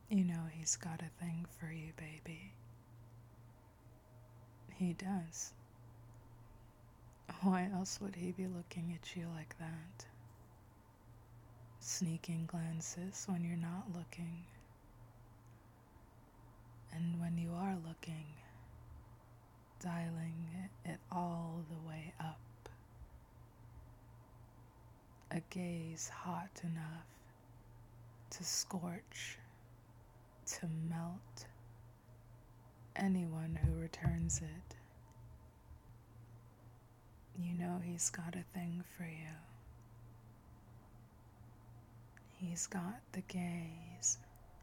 You know he's got a thing for you, baby. He does. Why else would he be looking at you like that? Sneaking glances when you're not looking. And when you are looking, dialing it all the way up. A gaze hot enough to scorch, to melt anyone who returns it. You know he's got a thing for you. He's got the gaze.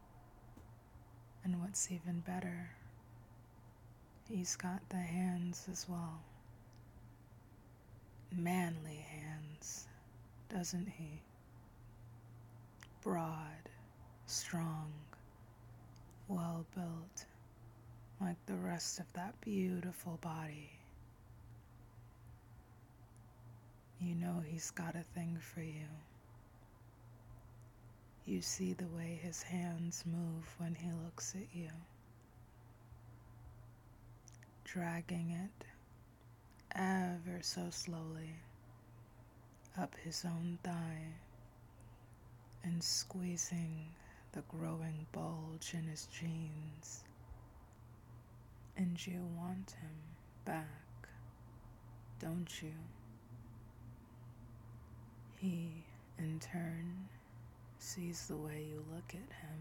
And what's even better, he's got the hands as well. Manly hands, doesn't he? Broad, strong, well built, like the rest of that beautiful body. You know he's got a thing for you. You see the way his hands move when he looks at you, dragging it ever so slowly up his own thigh and squeezing the growing bulge in his jeans. And you want him back, don't you? He, in turn, sees the way you look at him.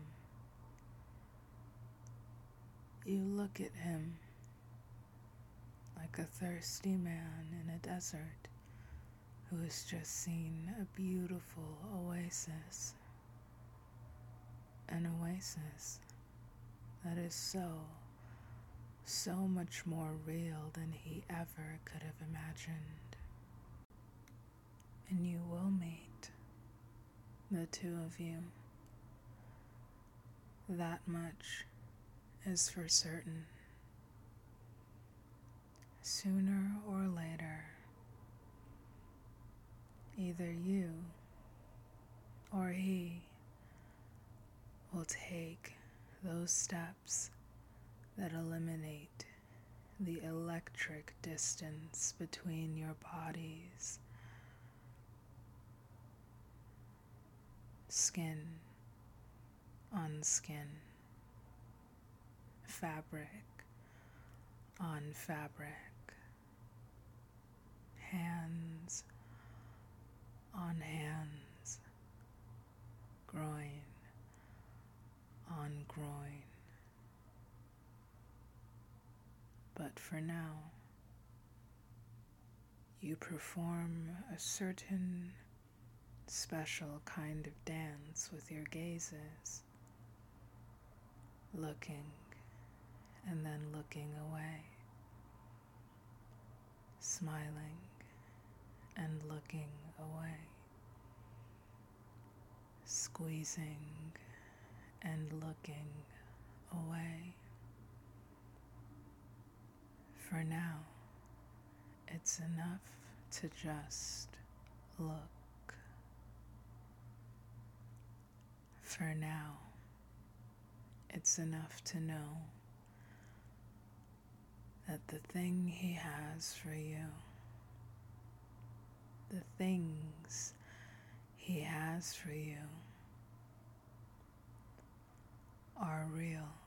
You look at him like a thirsty man in a desert who has just seen a beautiful oasis. An oasis that is so much more real than he ever could have imagined. And you will meet, the two of you. That much is for certain. Sooner or later, either you or he will take those steps that eliminate the electric distance between your bodies. Skin on skin, fabric on fabric, hands on hands, groin on groin. But for now, you perform a certain special kind of dance with your gazes, looking and then looking away, smiling and looking away, squeezing and looking away. For now, it's enough to just look. For now, it's enough to know that the thing he has for you, the things he has for you, are real.